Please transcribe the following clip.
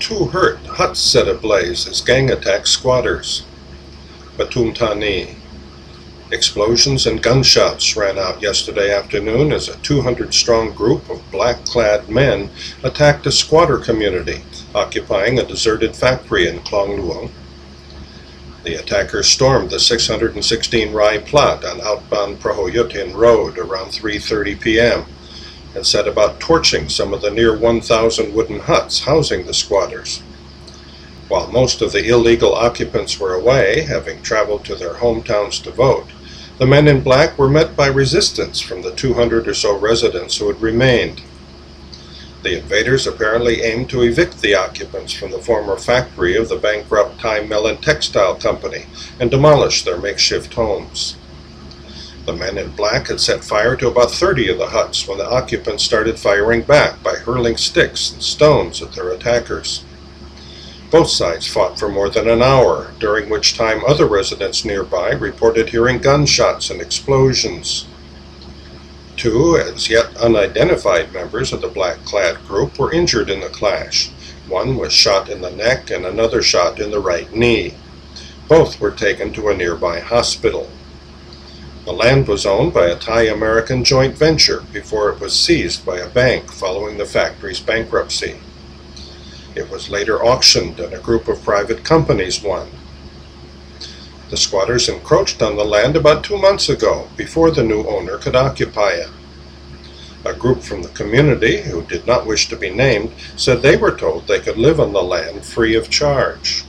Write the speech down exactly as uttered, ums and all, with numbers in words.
Two hurt, huts set ablaze as gang attack squatters. Pathum Thani. Explosions and gunshots rang out yesterday afternoon as a two hundred strong group of black-clad men attacked a squatter community occupying a deserted factory in Klong Luang. The attackers stormed the six hundred sixteen Rai Plat on outbound Prahoyutin Road around three thirty p m and set about torching some of the near one thousand wooden huts housing the squatters. While most of the illegal occupants were away, having traveled to their hometowns to vote, the men in black were met by resistance from the two hundred or so residents who had remained. The invaders apparently aimed to evict the occupants from the former factory of the bankrupt Thai Melon Textile Company and demolish their makeshift homes. The men in black had set fire to about thirty of the huts when the occupants started firing back by hurling sticks and stones at their attackers. Both sides fought for more than an hour, during which time other residents nearby reported hearing gunshots and explosions. Two, as yet unidentified members of the black-clad group were injured in the clash. One was shot in the neck and another shot in the right knee. Both were taken to a nearby hospital. The land was owned by a Thai-American joint venture before it was seized by a bank following the factory's bankruptcy. It was later auctioned and a group of private companies won. The squatters encroached on the land about two months ago, before the new owner could occupy it. A group from the community, who did not wish to be named, said they were told they could live on the land free of charge.